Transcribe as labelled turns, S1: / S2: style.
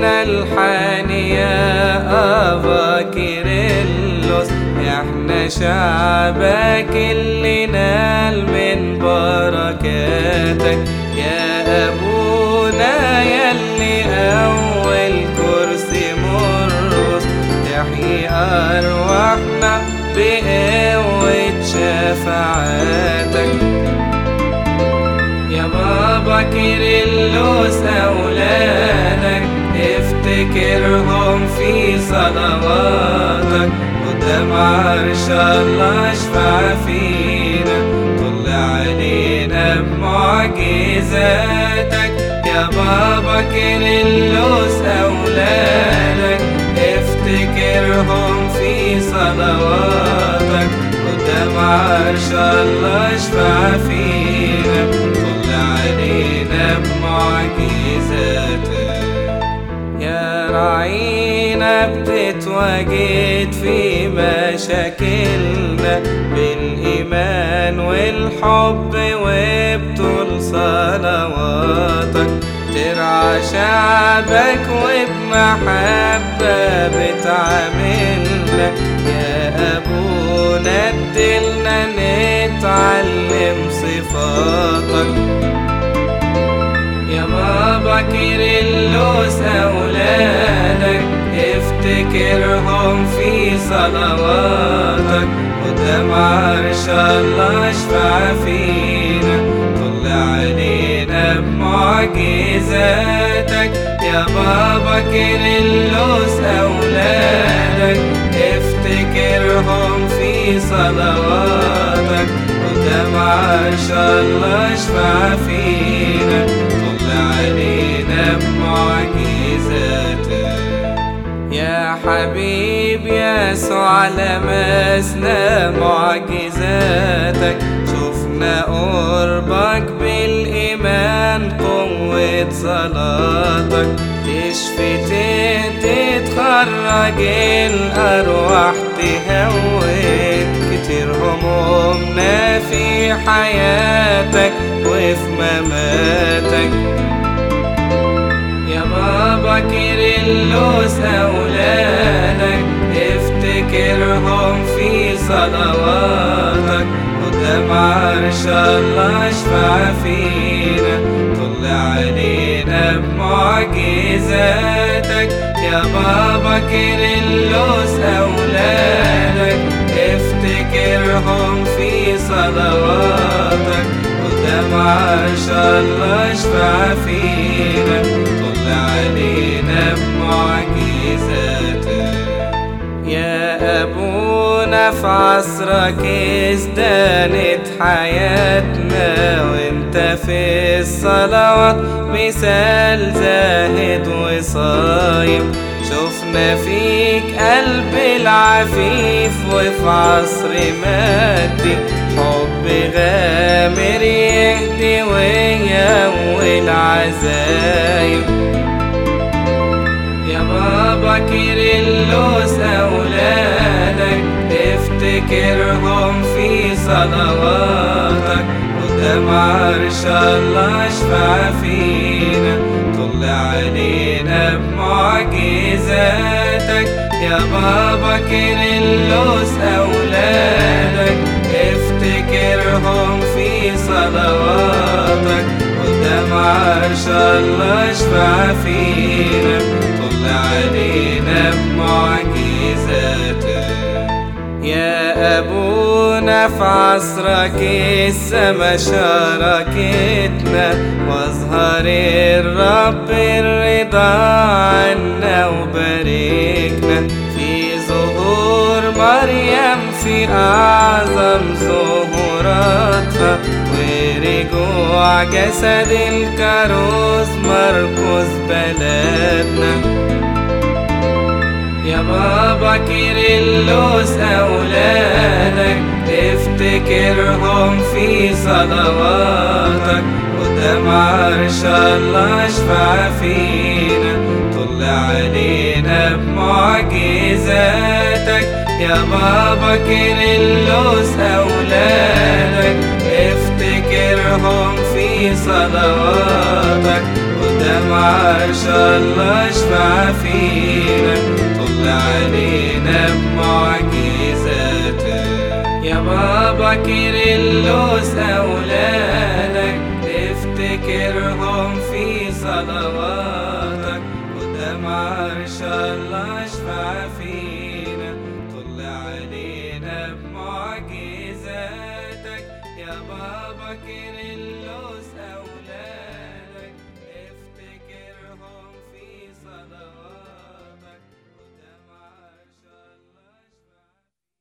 S1: الألحان يا أبا كيرلس، احنا شعبك اللي نال من بركاتك يا أبونا، يلي أول كرسي مرقس تحيي أرواحنا بقوة شفاعتك يا بابا كيرلس. أولادك افتكرهم في صلواتك، قدام عرش الله اشفع فينا، طل علينا بمعجزاتك يا بابا كيرلس. أولادك افتكرهم في صلواتك، قدام عرش الله اشفع فينا، طل علينا بمعجزاتك يا راعينا. بتتواجد في مشاكلنا بالإيمان والحب، وبطول صلواتك ترعى شعبك وبمحبة بتعاملنا يا أبونا. ادلنا نتعلم صفاتك يا بابا كيرلس. أولادك افتكرهم في صلواتك، قدام عرش الله اشفع فينا، طل علينا بمعجزاتك يا بابا كيرلس. أولادك افتكرهم في صلواتك، قدام عرش الله اشفع فينا، طل علينا بمعجزاتك يا حبيب يسوع. لمسنا معجزاتك، شفنا قربك بالإيمان، قوة صلاتك تشفي تهدي تخرج الأرواح تهون كتير همومنا في حياتك وفي مماتك يا بابا كيرلس. أولادك افتكرهم في صلواتك، قدام عرش الله اشفع فينا، طل علينا بمعجزاتك يا بابا كيرلس. أولادك افتكرهم في صلواتك، قدام عرش الله اشفع فينا، طل علينا بمعجزاتك يا أبونا. في عصرك ازدانت حياتنا، وانت في الصلوات مثال زاهد وصايم. شفنا فيك قلب العفيف، وفي عصر مادي حب غامر يهدي ويهون عزايم يا بابا كيرلس. أولادك افتكرهم في صلواتك، قدام عرش الله اشفع فينا، طل علينا بمعجزاتك يا بابا كيرلس. أولادك افتكرهم في صلواتك، قدام عرش الله اشفع فينا، طل علينا بمعجزاتك يا أبونا. في عصرك السما شاركتنا، واظهر الرب الرضا عنا وباركنا في ظهور مريم في أعظم ظهوراتها، ورجوع جسد الكاروس مركز بلدنا يا بابا كيرلس. أولادك افتكرهم في صلواتك، قدام عرش الله اشفع فينا، طل علينا بمعجزاتك يا بابا كيرلس. أولادك افتكرهم في صلواتك، قدام عرش الله اشفع فينا، طل علينا بمعجزاتك. يا بابا كيرلس أولادك افتكرهم في صلواتك، قدام عرش الله اشفع فينا، طل علينا بمعجزاتك. يا بابا كيرلس